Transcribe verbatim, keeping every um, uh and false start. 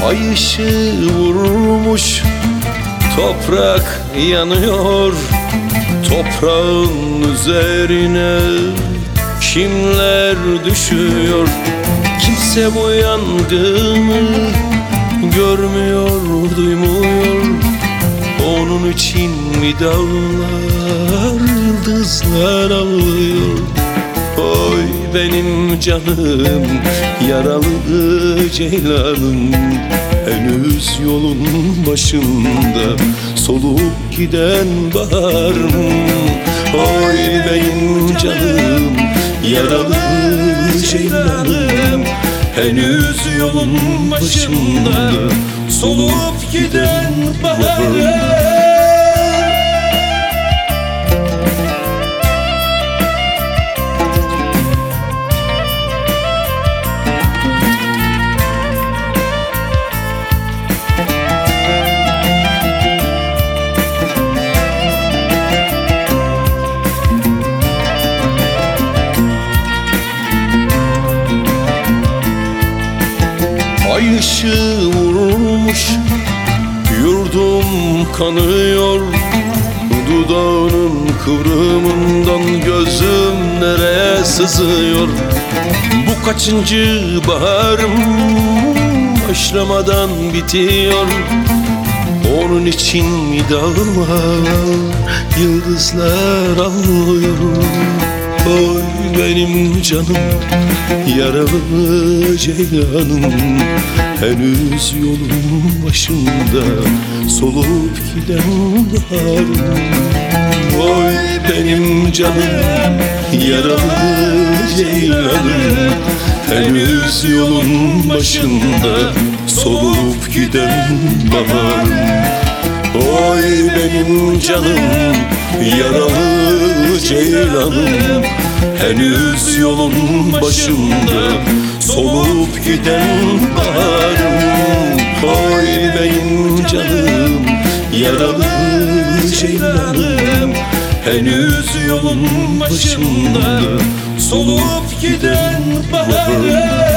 Ay ışığı vurmuş, toprak yanıyor. Toprağın üzerine kimler düşüyor? Kimse bu yangını görmüyor, duymuyor. Onun için mi dağlar, yıldızlar ağlıyor? Oy benim canım, yaralı ceylanım, henüz yolun başında solup giden baharım. Oy benim canım, yaralı ceylanım, henüz yolun başında solup giden baharım. Ay ışığı vurmuş, yurdum kanıyor. Dudağının kıvrımından gözüm nereye sızıyor? Bu kaçıncı baharım, başlamadan bitiyor. Onun için mi dağlar, yıldızlar ağlıyor? Oy benim canım, yaralı ceylanım, henüz yolun başında solup giden baharım. Oy benim canım, yaralı ceylanım, henüz yolun başında solup giden baharım. Oy benim canım, yaralı ceylanım, henüz yolun başında solup giden baharım. Oy benim canım, yaralı ceylanım, henüz yolun başında solup giden baharım.